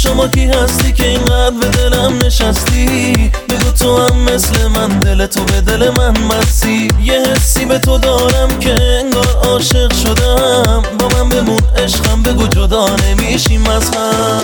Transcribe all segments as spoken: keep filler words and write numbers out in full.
شما کی هستی که اینقدر به دلم نشستی؟ بگو تو هم مثل من، دل تو به دل من مسی. یه حسی به تو دارم که انگار عاشق شدم. با من بمون عشقم، بگو جدا نمیشیم از هم.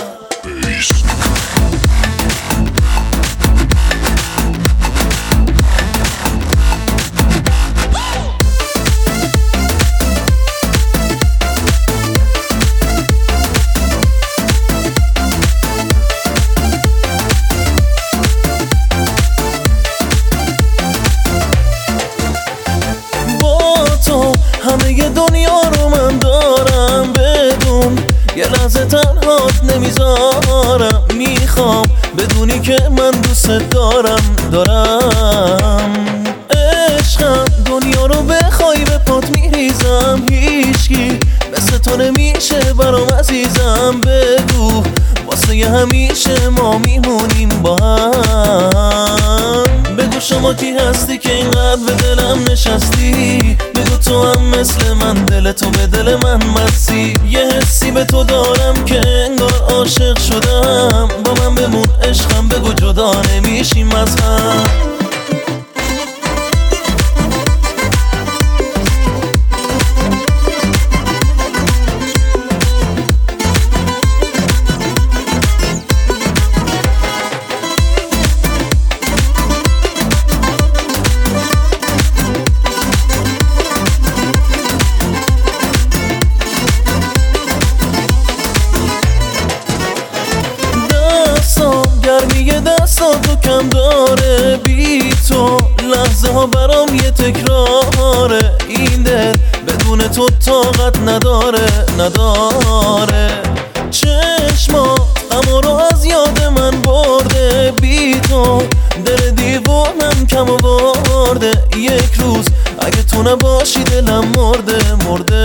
همه ی دنیا رو من دارم، بدون یه لحظه تنهات نمیذارم. میخوام بدونی که من دوست دارم دارم عشقم. دنیا رو بخوای به پات میریزم، هیچکی مثل تو نمیشه برام عزیزم. بگو واسه ی همیشه ما میمونیم با هم. بگو شما کی هستی که اینقدر به دلم نشستی؟ بگو تو هم مثل من، دل تو به دل من مسی. یه حسی به تو دارم که انگار عاشق شدم. با من بمون عشقم، بگو جدا نمیشیم از هم. گرمی دستاتو کم داره، بی تو لحظه ها برام یه تکراره. این دل بدون تو طاقت نداره نداره. چشمات اما رو از یاد من برده، بی تو دل دیوانم کم آورده. یک روز اگه تو نباشی دلم مرده مرده.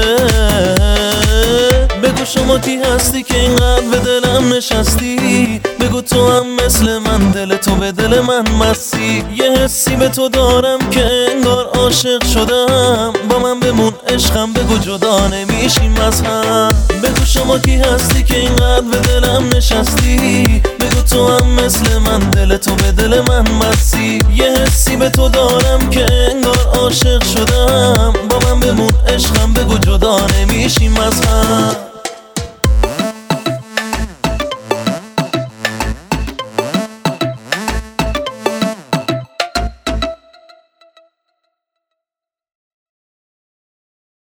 بگو شما کی هستی که اینقدر به دلم نشستی؟ بگو تو هم مثل من، دل تو به دل من مسی. یه حسی به تو دارم که انگار عاشق شدم. با من بمون عشقم، بگو جدا نمیشیم از هم. بگو شما کی هستی که اینقدر به دلم نشستی؟ بگو تو هم مثل من، دل تو به دل من مسی. یه حسی به تو دارم که انگار عاشق شدم. با من بمون عشقم، بگو جدا نمیشیم از هم.